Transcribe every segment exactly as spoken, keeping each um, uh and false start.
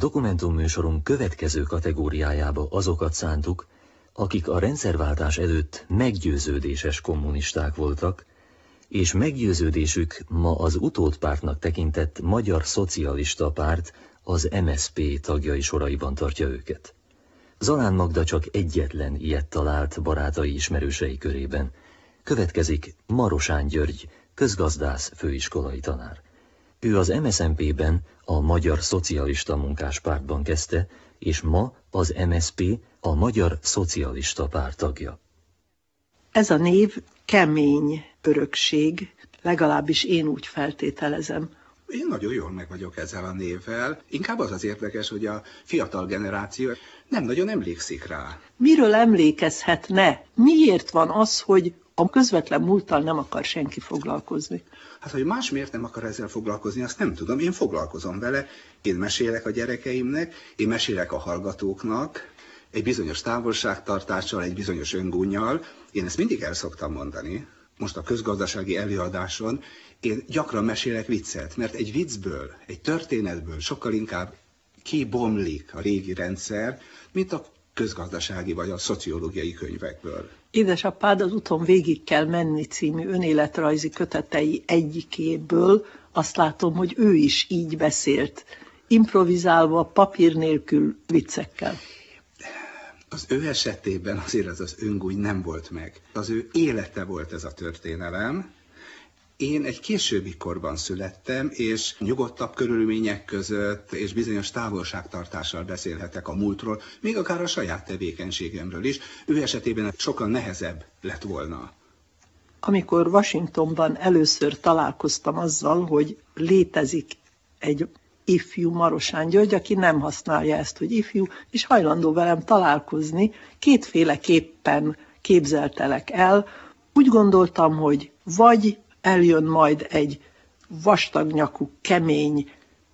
Dokumentumműsorunk következő kategóriájába azokat szántuk, akik a rendszerváltás előtt meggyőződéses kommunisták voltak, és meggyőződésük ma az utódpártnak tekintett Magyar Szocialista Párt, az em es zé pé tagjai soraiban tartja őket. Zalán Magda csak egyetlen ilyet talált barátai ismerősei körében. Következik Marosán György, közgazdász főiskolai tanár. Ő az em es zé en pé-ben, a Magyar Szocialista Munkáspártban kezdte, és ma az em es zé pé a Magyar Szocialista Párt tagja. Ez a név kemény örökség, legalábbis én úgy feltételezem. Én nagyon jól meg vagyok ezzel a névvel. Inkább az az érdekes, hogy a fiatal generáció nem nagyon emlékszik rá. Miről emlékezhetne? Miért van az, hogy a közvetlen múlttal nem akar senki foglalkozni? Hát, hogy más miért nem akar ezzel foglalkozni, azt nem tudom. Én foglalkozom vele, én mesélek a gyerekeimnek, én mesélek a hallgatóknak, egy bizonyos távolságtartással, egy bizonyos öngúnnyal. Én ezt mindig el szoktam mondani. Most a közgazdasági előadáson én gyakran mesélek viccet, mert egy viccből, egy történetből sokkal inkább kibomlik a régi rendszer, mint a közgazdasági vagy a szociológiai könyvekből. Édesapád az Úton végig kell menni című önéletrajzi kötetei egyikéből azt látom, hogy ő is így beszélt, improvizálva, papír nélkül, viccekkel. Az ő esetében azért ez az öngúny nem volt meg. Az ő élete volt ez a történelem. Én egy későbbi korban születtem, és nyugodtabb körülmények között, és bizonyos távolságtartással beszélhetek a múltról, még akár a saját tevékenységemről is. Ő esetében sokkal nehezebb lett volna. Amikor Washingtonban először találkoztam azzal, hogy létezik egy ifjú Marosán György, aki nem használja ezt, hogy ifjú, és hajlandó velem találkozni, kétféleképpen képzeltelek el. Úgy gondoltam, hogy vagy eljön majd egy vastagnyakú, kemény,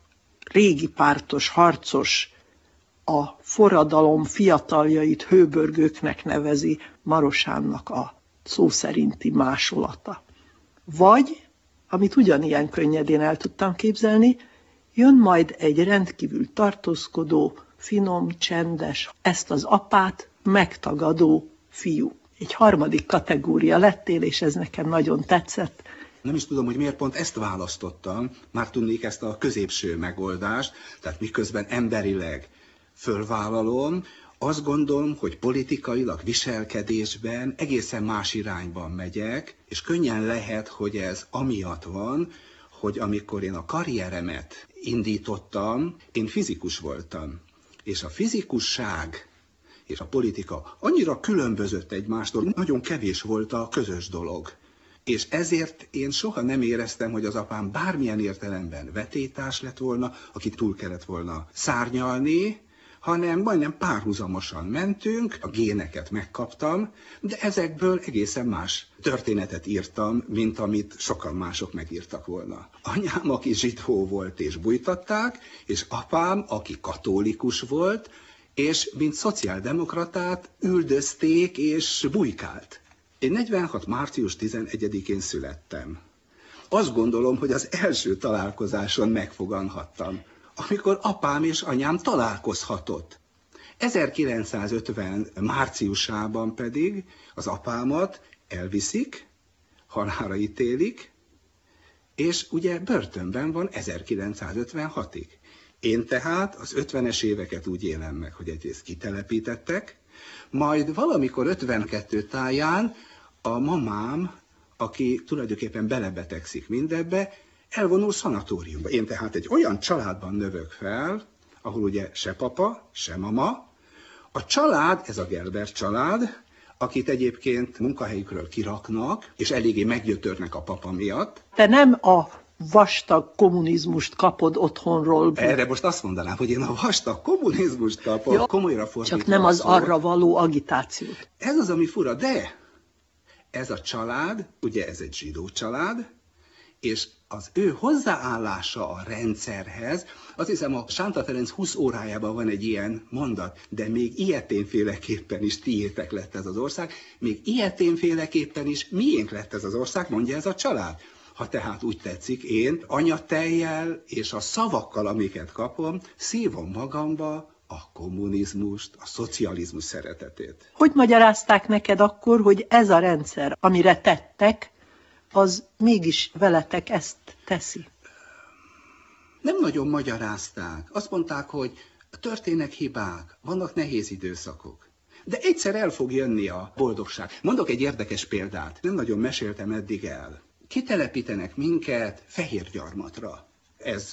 régi pártos, harcos, a forradalom fiataljait hőbörgőknek nevezi Marosánnak a szó szerinti másolata. Vagy, amit ugyanilyen könnyedén el tudtam képzelni, jön majd egy rendkívül tartózkodó, finom, csendes, ezt az apát megtagadó fiú. Egy harmadik kategória lettél, és ez nekem nagyon tetszett. Nem is tudom, hogy miért pont ezt választottam, már tudnék ezt a középső megoldást, tehát miközben emberileg fölvállalom, azt gondolom, hogy politikailag, viselkedésben egészen más irányban megyek, és könnyen lehet, hogy ez amiatt van, hogy amikor én a karrieremet indítottam, én fizikus voltam, és a fizikusság és a politika annyira különbözött egymástól, nagyon kevés volt a közös dolog. És ezért én soha nem éreztem, hogy az apám bármilyen értelemben vetélytárs lett volna, aki túl kellett volna szárnyalni, hanem majdnem párhuzamosan mentünk, a géneket megkaptam, de ezekből egészen más történetet írtam, mint amit sokan mások megírtak volna. Anyám, aki zsidó volt és bújtatták, és apám, aki katolikus volt, és mint szociáldemokratát üldözték és bujkált. Én negyvenhat. március tizenegyedikén születtem. Azt gondolom, hogy az első találkozáson megfoganhattam, amikor apám és anyám találkozhatott. ezerkilencszázötven márciusában pedig az apámat elviszik, halálra ítélik, és ugye börtönben van ezerkilencszázötvenhatig. Én tehát az ötvenes éveket úgy élem meg, hogy egyrészt kitelepítettek, majd valamikor ötvenkettő táján a mamám, aki tulajdonképpen belebetegszik mindebbe, elvonul szanatóriumba. Én tehát egy olyan családban növök fel, ahol ugye se papa, se mama. A család, ez a Gelber család, akit egyébként munkahelyükről kiraknak, és eléggé meggyötörnek a papa miatt. Te nem a vastag kommunizmust kapod otthonról. Erre most azt mondanám, hogy én a vastag kommunizmust kapom, jó, komolyra fordítva. Csak nem az szó. Arra való agitációt. Ez az, ami fura, de ez a család, ugye ez egy zsidó család, és az ő hozzáállása a rendszerhez, azt hiszem a Sánta Ferenc húsz órájában van egy ilyen mondat, de még ilyeténféleképpen is tiétek lett ez az ország, még ilyeténféleképpen is miénk lett ez az ország, mondja ez a család. Ha tehát úgy tetszik, én anyatejjel és a szavakkal, amiket kapom, szívom magamba a kommunizmust, a szocializmus szeretetét. Hogy magyarázták neked akkor, hogy ez a rendszer, amire tettek, az mégis veletek ezt teszi? Nem nagyon magyarázták. Azt mondták, hogy történnek hibák, vannak nehéz időszakok. De egyszer el fog jönni a boldogság. Mondok egy érdekes példát, nem nagyon meséltem eddig el. Kitelepítenek minket Fehérgyarmatra. Ez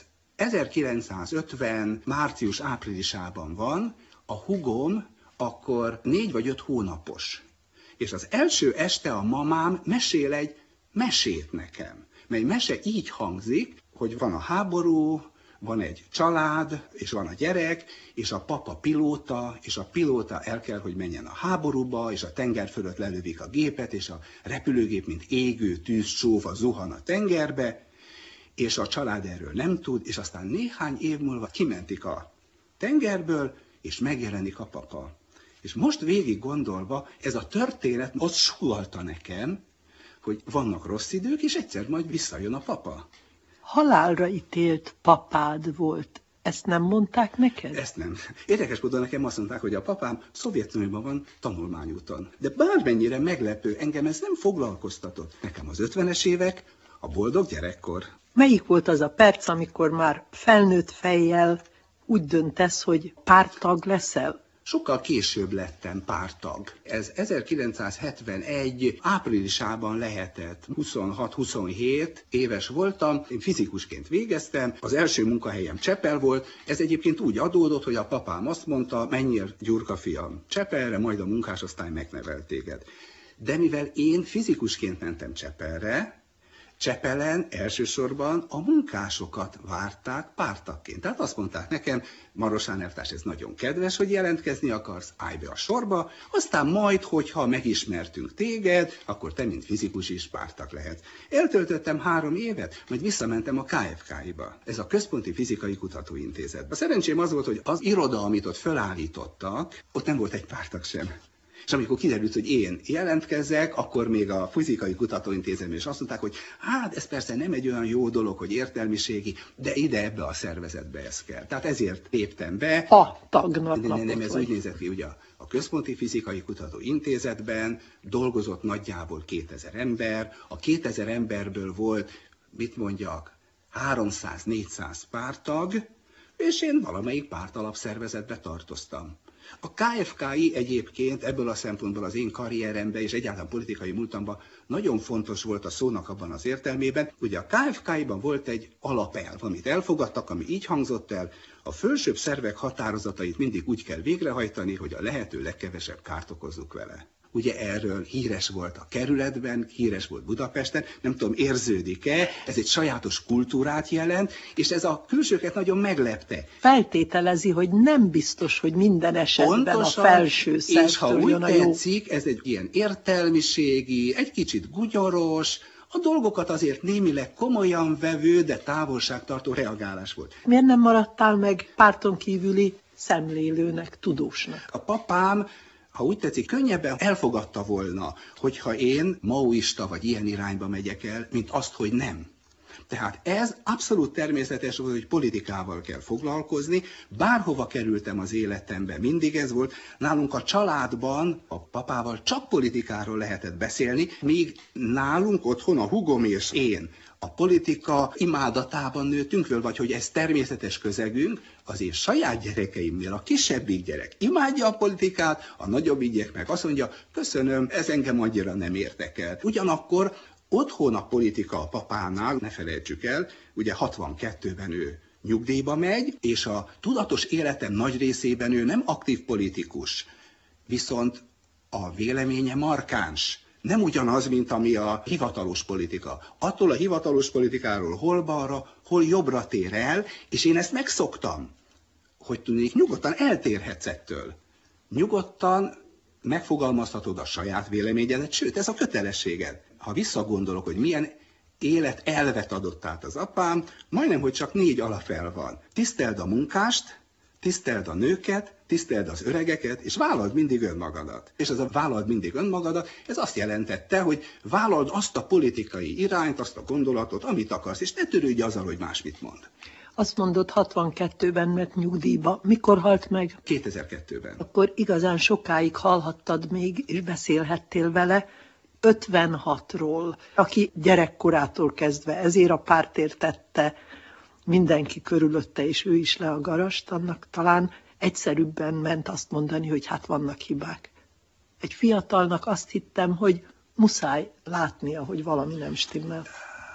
ezerkilencszázötven március-áprilisában van, a húgom akkor négy vagy öt hónapos. És az első este a mamám mesél egy mesét nekem, mely mese így hangzik, hogy van a háború, van egy család, és van a gyerek, és a papa pilóta, és a pilóta el kell, hogy menjen a háborúba, és a tenger fölött lelövik a gépet, és a repülőgép, mint égő tűzcsóva zuhan a tengerbe, és a család erről nem tud, és aztán néhány év múlva kimentik a tengerből, és megjelenik a papa. És most végig gondolva, ez a történet ott sugallta nekem, hogy vannak rossz idők, és egyszer majd visszajön a papa. Halálra ítélt papád volt. Ezt nem mondták neked? Ezt nem. Érdekes módon nekem azt mondták, hogy a papám Szovjetunióban van tanulmányúton. De bármennyire meglepő, engem ez nem foglalkoztatott. Nekem az ötvenes évek, a boldog gyerekkor. Melyik volt az a perc, amikor már felnőtt fejjel úgy döntesz, hogy párttag leszel? Sokkal később lettem párttag. Ez ezerkilencszázhetvenegy áprilisában lehetett. huszonhat-huszonhét éves voltam, én fizikusként végeztem, az első munkahelyem Csepel volt. Ez egyébként úgy adódott, hogy a papám azt mondta, menjél Gyurka fiam Csepelre, majd a munkásosztály megnevelt téged. De mivel én fizikusként mentem Csepelre, Csepelen elsősorban a munkásokat várták pártagként. Tehát azt mondták nekem, Marosán elvtárs, ez nagyon kedves, hogy jelentkezni akarsz, állj be a sorba, aztán majd, hogyha megismertünk téged, akkor te, mint fizikus is párttag lehetsz. Eltöltöttem három évet, majd visszamentem a ká ef ká-ba, ez a Központi Fizikai Kutatóintézetbe. Szerencsém az volt, hogy az iroda, amit ott felállítottak, ott nem volt egy párttag sem. És amikor kiderült, hogy én jelentkezzek, akkor még a Fizikai Kutatóintézetben is azt mondták, hogy hát ez persze nem egy olyan jó dolog, hogy értelmiségi, de ide ebbe a szervezetbe ez kell. Tehát ezért léptem be. A tagnak nem, nem, nem, ez vagy. úgy nézett ki, ugye a Központi Fizikai Kutatóintézetben dolgozott nagyjából kétezer ember, a kétezer emberből volt, mit mondjak, háromszáz-négyszáz párttag, és én valamelyik pártalapszervezetbe tartoztam. A ká ef ká-i egyébként ebből a szempontból az én karrieremben és egyáltalán politikai múltamban nagyon fontos volt a szónak abban az értelmében, ugye a ká ef ká-iban volt egy alapelv, amit elfogadtak, ami így hangzott el, a fölsőbb szervek határozatait mindig úgy kell végrehajtani, hogy a lehető legkevesebb kárt okozzuk vele. Ugye erről híres volt a kerületben, híres volt Budapesten, nem tudom, érződik-e, ez egy sajátos kultúrát jelent, és ez a külsőket nagyon meglepte. Feltételezi, hogy nem biztos, hogy minden esetben Pontosan, a felső szervtől és ha úgy jön a jó. tetszik, ez egy ilyen értelmiségi, egy kicsit gugyoros, a dolgokat azért némileg komolyan vevő, de távolságtartó reagálás volt. Miért nem maradtál meg párton kívüli szemlélőnek, tudósnak? A papám, ha úgy tetszik, könnyebben elfogadta volna, hogyha én maoista vagy ilyen irányba megyek el, mint azt, hogy nem. Tehát ez abszolút természetes volt, hogy politikával kell foglalkozni. Bárhova kerültem az életembe, mindig ez volt. Nálunk a családban a papával csak politikáról lehetett beszélni, míg nálunk otthon a húgom és én a politika imádatában nőttünk föl, vagy hogy ez természetes közegünk, az én saját gyerekeimnél a kisebbik gyerek imádja a politikát, a nagyobbik gyerek meg azt mondja, köszönöm, ez engem annyira nem érdekel. Ugyanakkor otthon a politika a papánál, ne felejtsük el, ugye hatvankettőben ő nyugdíjba megy, és a tudatos életem nagy részében ő nem aktív politikus, viszont a véleménye markáns. Nem ugyanaz, mint ami a hivatalos politika. Attól a hivatalos politikáról hol balra, hol jobbra tér el, és én ezt megszoktam, hogy tudnék, nyugodtan eltérhetsz ettől. Nyugodtan megfogalmazhatod a saját véleményedet, sőt, ez a kötelességed. Ha visszagondolok, hogy milyen életelvet adott át az apám, majdnem, hogy csak négy alapelv van. Tiszteld a munkást, tiszteld a nőket, tiszteld az öregeket, és vállald mindig önmagadat. És ez a vállald mindig önmagadat, ez azt jelentette, hogy vállald azt a politikai irányt, azt a gondolatot, amit akarsz, és ne törődj azzal, hogy más mit mond. Azt mondod, hatvankettőben ment nyugdíjba. Mikor halt meg? kétezer-kettőben. Akkor igazán sokáig hallhattad még, és beszélhettél vele ötvenhatról, aki gyerekkorától kezdve ezért a pártért tette mindenki körülötte, és ő is le a garast, annak talán egyszerűbben ment azt mondani, hogy hát vannak hibák. Egy fiatalnak azt hittem, hogy muszáj látnia, hogy valami nem stimmel.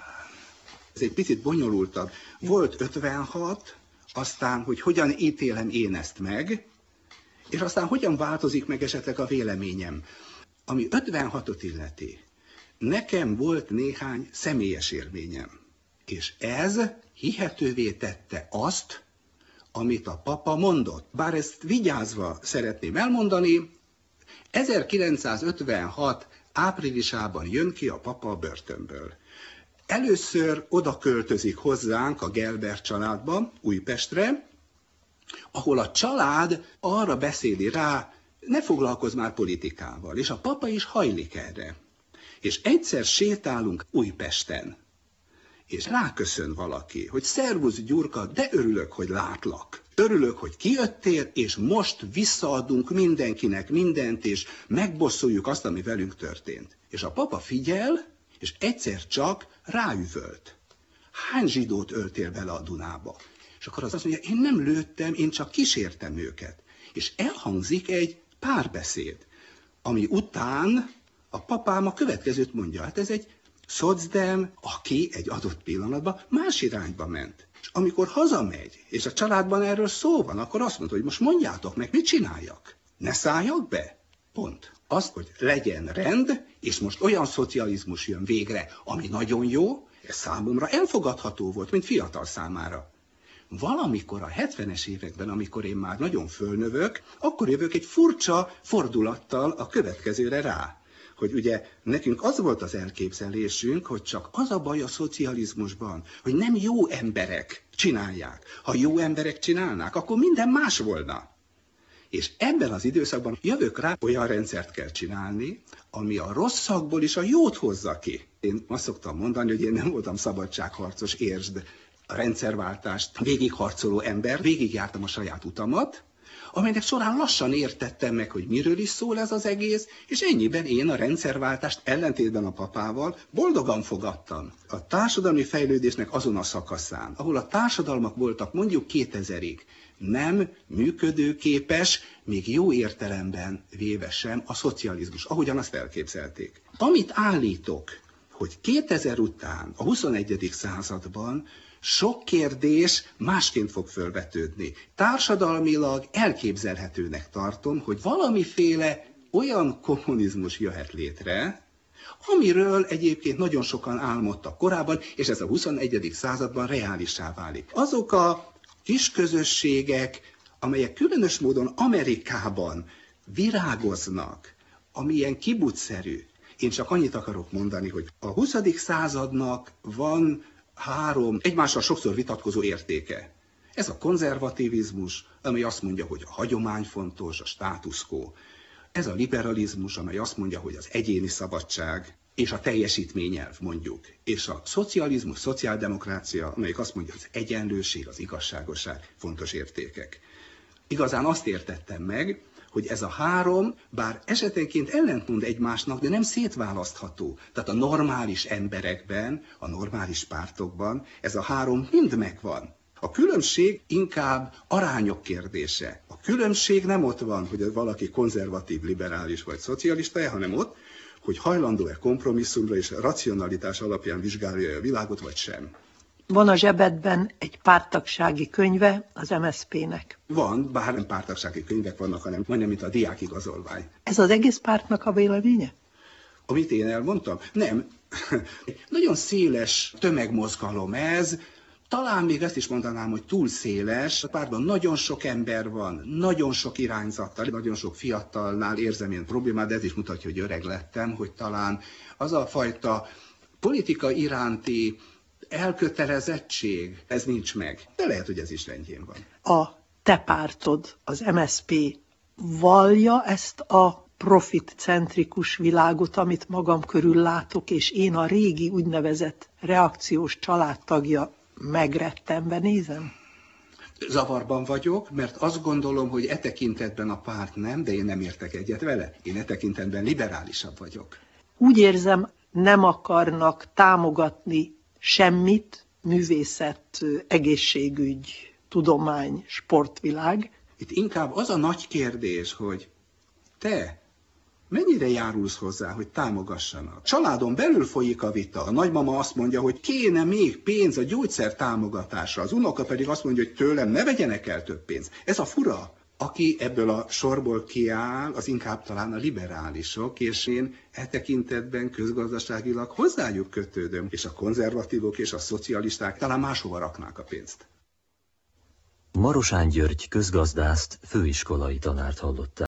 Ez egy picit bonyolultabb. Volt ötvenhat, aztán, hogy hogyan ítélem én ezt meg, és aztán hogyan változik meg esetleg a véleményem. Ami ötvenhatot illeti, nekem volt néhány személyes élményem, és ez hihetővé tette azt, amit a papa mondott. Bár ezt vigyázva szeretném elmondani, ezerkilencszázötvenhat áprilisában jön ki a papa a börtönből. Először oda költözik hozzánk a Gelber családba, Újpestre, ahol a család arra beszéli rá, ne foglalkozz már politikával, és a papa is hajlik erre. És egyszer sétálunk Újpesten, és ráköszön valaki, hogy szervusz Gyurka, de örülök, hogy látlak. Örülök, hogy kijöttél, és most visszaadunk mindenkinek mindent, és megbosszoljuk azt, ami velünk történt. És a papa figyel, és egyszer csak ráüvölt. Hány zsidót öltél bele a Dunába? És akkor az azt mondja, én nem lőttem, én csak kísértem őket. És elhangzik egy párbeszéd, ami után a papám a következőt mondja, hát ez egy szocdem, aki egy adott pillanatban más irányba ment. És amikor hazamegy, és a családban erről szó van, akkor azt mondja, hogy most mondjátok meg, mit csináljak? Ne szálljak be? Pont. Azt, hogy legyen rend, és most olyan szocializmus jön végre, ami nagyon jó, ez számomra elfogadható volt, mint fiatal számára. Valamikor a hetvenes években, amikor én már nagyon fölnövök, akkor jövök egy furcsa fordulattal a következőre rá. Hogy ugye nekünk az volt az elképzelésünk, hogy csak az a baj a szocializmusban, hogy nem jó emberek csinálják. Ha jó emberek csinálnák, akkor minden más volna. És ebben az időszakban jövök rá, olyan rendszert kell csinálni, ami a rosszakból is a jót hozza ki. Én azt szoktam mondani, hogy én nem voltam szabadságharcos, értsd, a rendszerváltást végigharcoló ember, végigjártam a saját utamat, amelynek során lassan értettem meg, hogy miről is szól ez az egész, és ennyiben én a rendszerváltást ellentétben a papával boldogan fogadtam. A társadalmi fejlődésnek azon a szakaszán, ahol a társadalmak voltak mondjuk kétezerig, nem működőképes, még jó értelemben véve sem a szocializmus, ahogyan azt elképzelték. Amit állítok, hogy kétezer után, a huszonegyedik században sok kérdés másként fog fölvetődni. Társadalmilag elképzelhetőnek tartom, hogy valamiféle olyan kommunizmus jöhet létre, amiről egyébként nagyon sokan álmodtak korábban, és ez a huszonegyedik században reálissá válik. Azok a kis közösségek, amelyek különös módon Amerikában virágoznak, amilyen kibucszerű. Én csak annyit akarok mondani, hogy a huszadik századnak van három egymással sokszor vitatkozó értéke. Ez a konzervativizmus, amely azt mondja, hogy a hagyomány fontos, a status quo. Ez a liberalizmus, amely azt mondja, hogy az egyéni szabadság és a teljesítményelv mondjuk. És a szocializmus, szociáldemokrácia, amelyik azt mondja, hogy az egyenlőség, az igazságosság fontos értékek. Igazán azt értettem meg, hogy ez a három, bár esetenként ellentmond egymásnak, de nem szétválasztható. Tehát a normális emberekben, a normális pártokban ez a három mind megvan. A különbség inkább arányok kérdése. A különbség nem ott van, hogy valaki konzervatív, liberális vagy szocialista, hanem ott, hogy hajlandó-e kompromisszumra és racionalitás alapján vizsgálja a világot, vagy sem. Van a zsebedben egy párttagsági könyve az em es zé pé-nek. Van, bár nem párttagsági könyvek vannak, hanem majdnem, mint a diákigazolvány. Ez az egész pártnak a véleménye? Amit én elmondtam? Nem. Nagyon széles tömegmozgalom ez. Talán még ezt is mondanám, hogy túl széles. A pártban nagyon sok ember van, nagyon sok irányzattal, nagyon sok fiatalnál érzem én problémát, de ez is mutatja, hogy öreg lettem, hogy talán az a fajta politika iránti elkötelezettség, ez nincs meg. De lehet, hogy ez is rendjén van. A te pártod, az em es zé pé vallja ezt a profitcentrikus világot, amit magam körül látok, és én a régi úgynevezett reakciós családtagja megrettenve nézem? Zavarban vagyok, mert azt gondolom, hogy e tekintetben a párt nem, de én nem értek egyet vele. Én e tekintetben liberálisabb vagyok. Úgy érzem, nem akarnak támogatni semmit, művészet, egészségügy, tudomány, sportvilág. Itt inkább az a nagy kérdés, hogy te mennyire járulsz hozzá, hogy támogassanak? Családon belül folyik a vita. A nagymama azt mondja, hogy kéne még pénz a gyógyszer támogatásra. Az unoka pedig azt mondja, hogy tőlem ne vegyenek el több pénzt. Ez a fura. Aki ebből a sorból kiáll, az inkább talán a liberálisok, és én e tekintetben közgazdaságilag hozzájuk kötődöm, és a konzervatívok és a szocialisták talán máshova raknák a pénzt. Marosán György közgazdászt, főiskolai tanárt hallották.